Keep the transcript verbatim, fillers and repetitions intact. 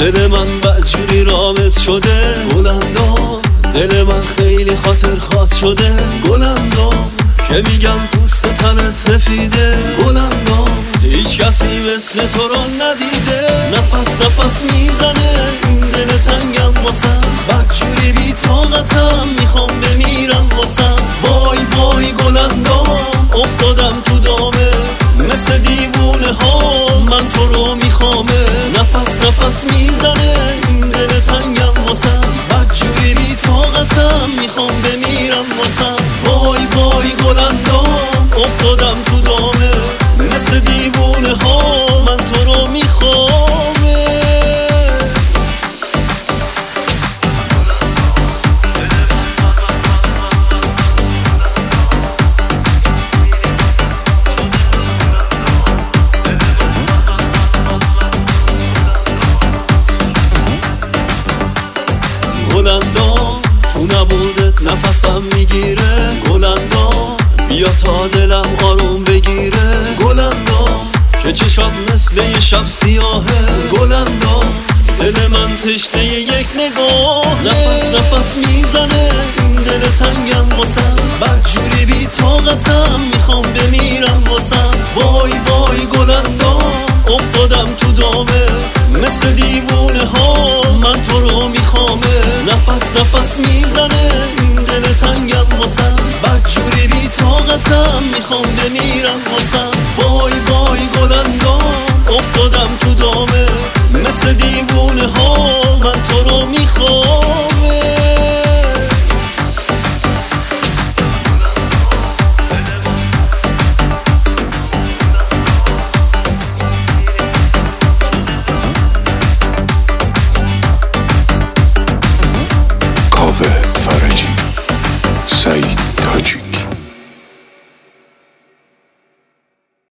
دل من بدجوری رامت شده. گلندام دل من خیلی خاطر خاط شده. گلندام که میگم پوست تنت سفیده. گلندام هیچ کسی مثل تو رو ندیده. نفس نفس میزنه این دل تنگم واسد. بدجوری بی طاقتم میخوام بمیرم واسد. وای وای گلندام افتادم تو دامت مثل دیوونه ها من تو رو میخوامه. نفس نفس میزنه این دل تنگم واسد. بدجوری بی طاقتم میخوام بمیرم واسد. وای وای گلندام افتادم تو دامت مثل دیوونه ها من تو رو میخوامه. گلندام تو نبودت نفسم میگیره. گلندام بیا تا دلم آروم بگیره. گلندام که چشات مثل یه شب سیاهه. گلندام دل من تشنه یک نگاه. نفس نفس میزنه این دل تنگم واسد. بدجوری بی طاقتم میخوام بمیرم واسد. وای وای گلندام افتادم تو دامت مثل دیوونه ها من تو رو میخوامه. نفس نفس میزنه این دل تنگم واسد. بدجوری بی طاقتم میخوام بمیرم واسد. وای وای گلندام افتادم تو دامت